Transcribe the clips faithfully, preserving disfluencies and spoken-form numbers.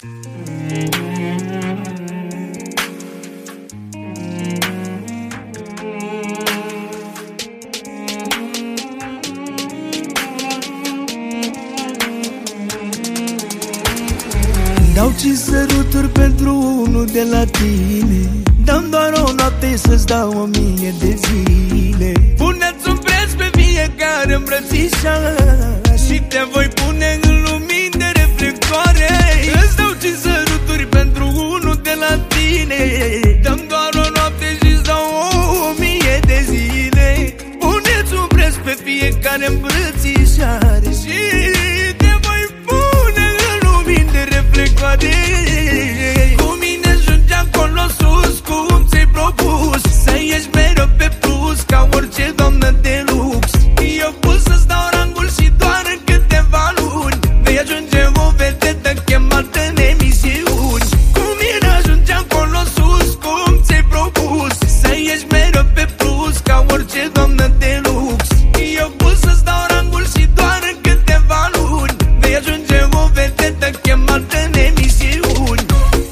Dau cinci săruturi pentru unul de la tine. Dăm doar o noapte să-ți dau o mie de zile. Puneți un preț pe fiecare îmbrățișare și te voi pune în lumini de reflectoare. Îți dau cinci săruturi pentru unul de la tine. Dăm doar o noapte și-ți dau o mie de zile. Puneți un preț pe fiecare îmbrățișare și te voi pune în lumini de reflectoare. Cu mine ajungi acolo sus, cum ți-ai propus, să ieși mereu pe plus, ca orice doamnă de lux. Eu pot să-ți dau rangul și doar în câteva luni vei ajunge o vedetă chemată în emisiuni. Cu mine ajungi acolo sus, cum ți-ai propus, să ieși mereu pe plus, ca orice doamnă de lux. Eu pot să-ți dau rangul și doar în câteva luni vei ajunge o vedetă chemată în emisiuni.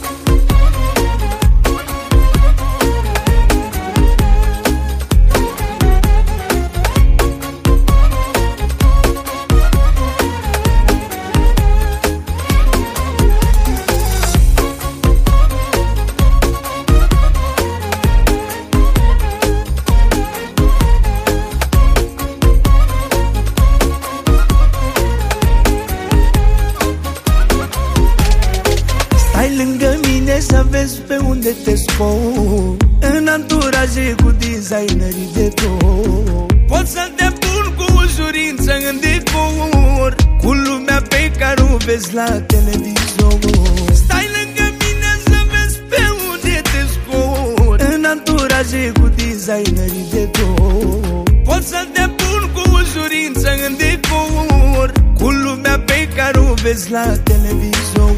Stai lângă mine să vezi pe unde te scot, în anturaje cu designerii de tot. Pot să te pun cu ușurință în decor, cu lumea pe care o vezi la televizor. Stai lângă mine să vezi pe unde te scot, în anturaje cu designerii de tot. Pot să te pun cu ușurință în decor, cu lumea pe care o vezi la televizor.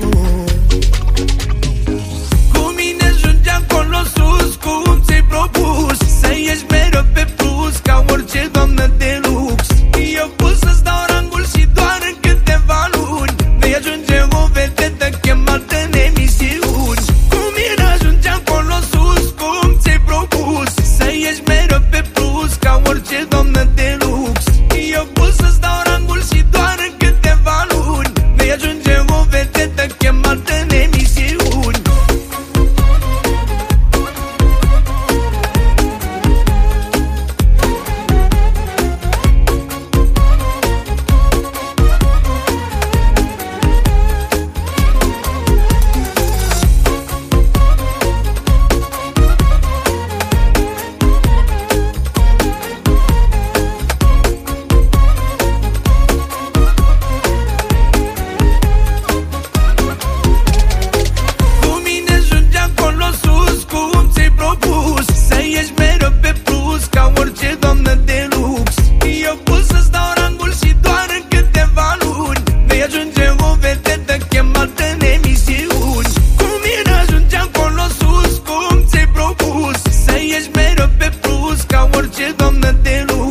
Acolo sus, cum ți-ai propus, să ieși mereu pe plus, ca orice doamnă de lux. Eu pot să-ți dau rangul și doar în câteva luni vei ajunge o vedetă chemată în emisiuni. Cu mine ajungi acolo sus, cum ți-ai propus, să ieși mereu pe plus, ca orice doamnă de lux. Eu pot să-ți dau rangul și doar în câteva luni vei ajunge o vedetă chemată în emisiuni. Ca orice doamnă de lume.